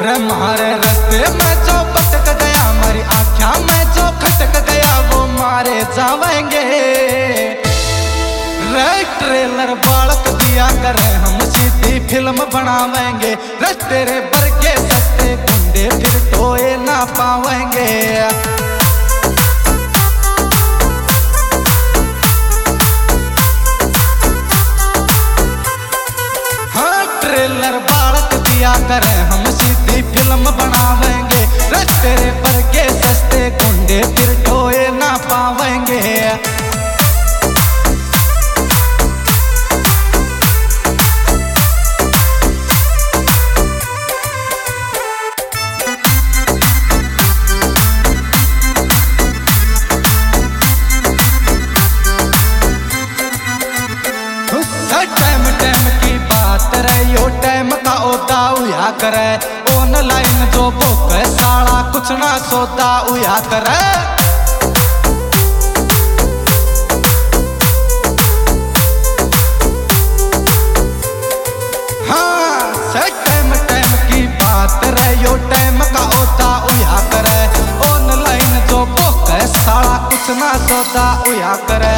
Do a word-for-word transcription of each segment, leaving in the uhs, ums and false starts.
रे मारे रास्ते में जो भटक गया, मेरी आँखों में जो खटक गया, वो मारे जावेंगे। रे ट्रेलर बालक दिया करे, हम सीधी फिल्म बनावेंगे। रे तेरे बरके सस्ते गुंडे फिर टोए ना पावेंगे। ट्रेलर बालक दिया करे, हम सीधी फिल्म बनावेंगे। रे तेरे पर के सस्ते गुंडे फिर टोए ना पावेंगे। टाइम टाइम की बात रे, यो टाइम का ओदा उया करे। ऑनलाइन जो बुक है साला कुछ ना सोता उया करे। हाँ से टाइम टाइम की बात रे, यो टाइम का ओदा उया करे। ऑनलाइन जो बुक है साला कुछ ना सोता उया करे।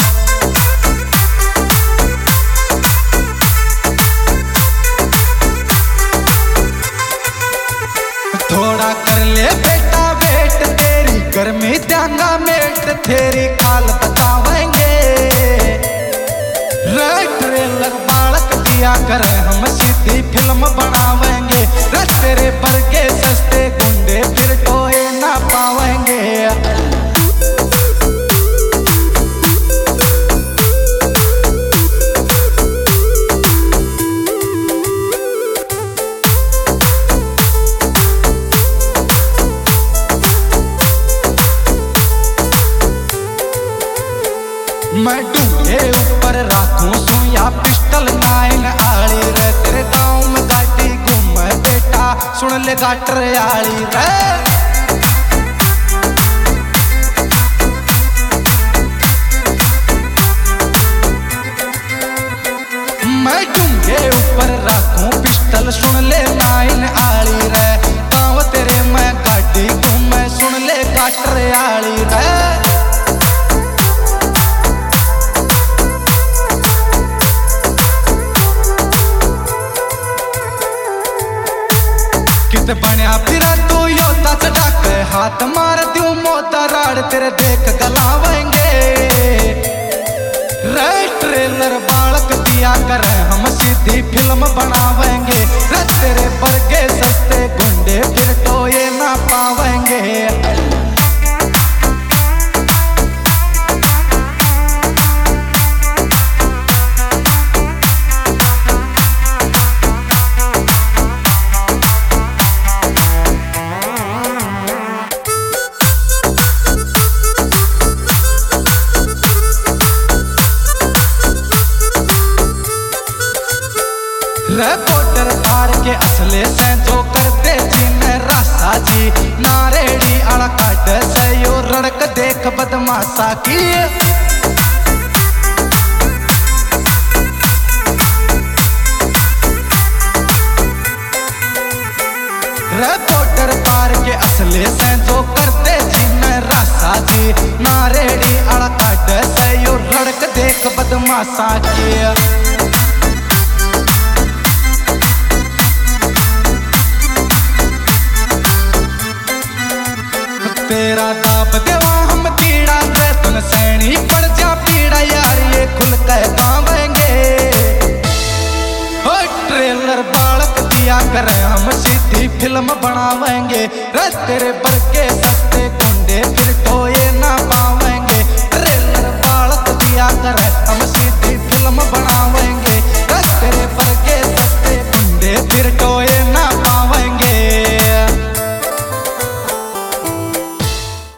थोड़ा कर ले बेटा वेट, तेरी गर्मी देंगा मेट, तेरी खाल बतावेंगे। रे ट्रेलर बालक दिया करे, हम सीधी फिल्म बनावेंगे। रे तेरे पर के सस्ते गुंडे फिर टोए ना पावेंगे। मैं डूबे ऊपर राखूं सू या पिस्टल नाइन आली रे, तेरे गाँव में गाड़ी घूम बेटा सुन ले गाटर आली रे। मैं डूबे ऊपर राखूं पिस्टल सुन ले नाइन आली रे, गाँव तेरे मैं गाड़ी घूम सुन ले गाटर आली रे। कित बनया फिरा तू योता चढ़ाके, हाथ मार दूं मोता राड़ तेरे देख गलावेंगे। रे ट्रेलर बालक दिया करे, हम सीधी फिल्म बनावेंगे। रे तेरे पर के सस्ते गुंडे फिर टोए ना पावेंगे। रे बॉर्डर पार के असले से जो करते जिन रासा जी, नारेड़ी आला काट से यो रड़क देख बदमाशा की। रे बॉर्डर पार के असले से जो करते जिन रासा जी, नारेड़ी आला काट से यो रड़क देख बदमाशा की। तेरा दाप देवा हम कीड़ा रे, तुन सैनी पड़ जा पीड़ा यार, ये खुल के गावेंगे। हो ट्रेलर बालक दिया करे, हम सीधी फिल्म बनावेंगे। रे तेरे पर के सस्ते गुंडे फिर टोए ना पावेंगे। ट्रेलर बालक दिया करे,